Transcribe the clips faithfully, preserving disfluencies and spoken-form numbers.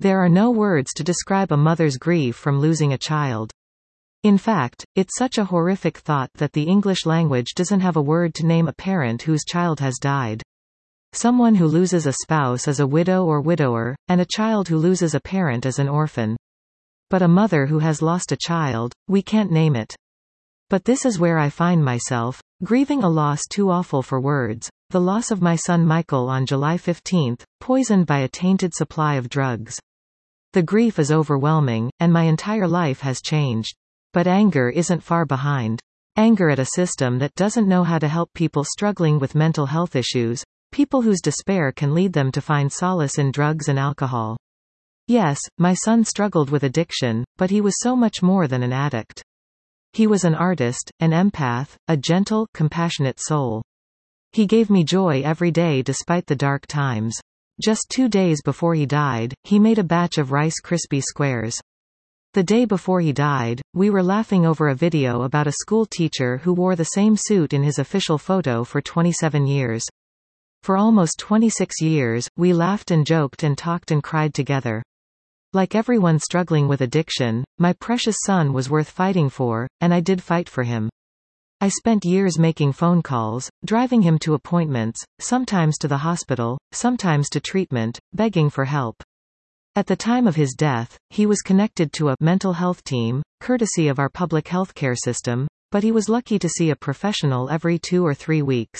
There are no words to describe a mother's grief from losing a child. In fact, it's such a horrific thought that the English language doesn't have a word to name a parent whose child has died. Someone who loses a spouse is a widow or widower, and a child who loses a parent is an orphan. But a mother who has lost a child, we can't name it. But this is where I find myself, grieving a loss too awful for words, the loss of my son Michael on July fifteenth, poisoned by a tainted supply of drugs. The grief is overwhelming, and my entire life has changed. But anger isn't far behind. Anger at a system that doesn't know how to help people struggling with mental health issues, people whose despair can lead them to find solace in drugs and alcohol. Yes, my son struggled with addiction, but he was so much more than an addict. He was an artist, an empath, a gentle, compassionate soul. He gave me joy every day despite the dark times. Just two days before he died, he made a batch of Rice Krispie squares. The day before he died, we were laughing over a video about a school teacher who wore the same suit in his official photo for twenty-seven years. For almost twenty-six years, we laughed and joked and talked and cried together. Like everyone struggling with addiction, my precious son was worth fighting for, and I did fight for him. I spent years making phone calls, driving him to appointments, sometimes to the hospital, sometimes to treatment, begging for help. At the time of his death, he was connected to a mental health team, courtesy of our public healthcare system, but he was lucky to see a professional every two or three weeks.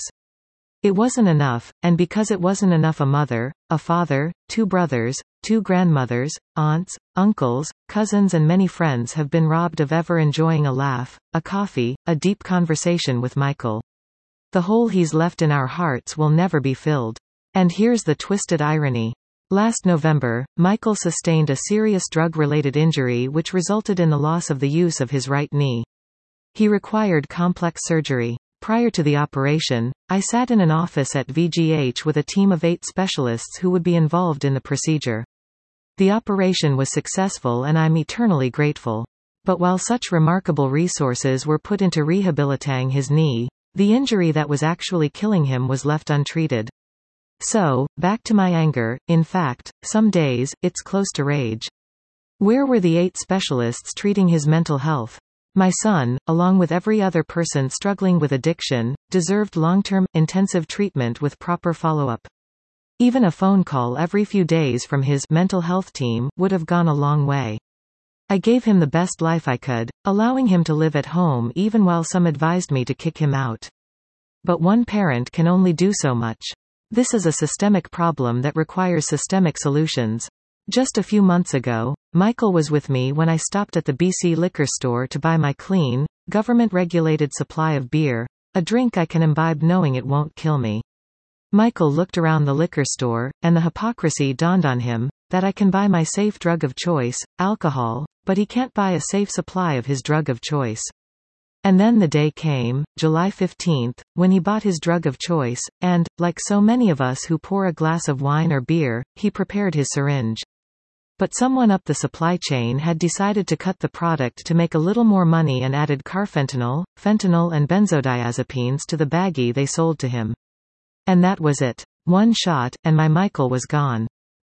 It wasn't enough, and because it wasn't enough, a mother, a father, two brothers, two grandmothers, aunts, uncles, cousins and many friends have been robbed of ever enjoying a laugh, a coffee, a deep conversation with Michael. The hole he's left in our hearts will never be filled. And here's the twisted irony. Last November, Michael sustained a serious drug-related injury which resulted in the loss of the use of his right knee. He required complex surgery. Prior to the operation, I sat in an office at V G H with a team of eight specialists who would be involved in the procedure. The operation was successful and I'm eternally grateful. But while such remarkable resources were put into rehabilitating his knee, the injury that was actually killing him was left untreated. So, back to my anger, in fact, some days, it's close to rage. Where were the eight specialists treating his mental health? My son, along with every other person struggling with addiction, deserved long-term, intensive treatment with proper follow-up. Even a phone call every few days from his mental health team would have gone a long way. I gave him the best life I could, allowing him to live at home even while some advised me to kick him out. But one parent can only do so much. This is a systemic problem that requires systemic solutions. Just a few months ago, Michael was with me when I stopped at the B C liquor store to buy my clean, government-regulated supply of beer, a drink I can imbibe knowing it won't kill me. Michael looked around the liquor store, and the hypocrisy dawned on him, that I can buy my safe drug of choice, alcohol, but he can't buy a safe supply of his drug of choice. And then the day came, July fifteenth, when he bought his drug of choice, and, like so many of us who pour a glass of wine or beer, he prepared his syringe. But someone up the supply chain had decided to cut the product to make a little more money and added carfentanil, fentanyl and benzodiazepines to the baggie they sold to him. And that was it. One shot, and my Michael was gone.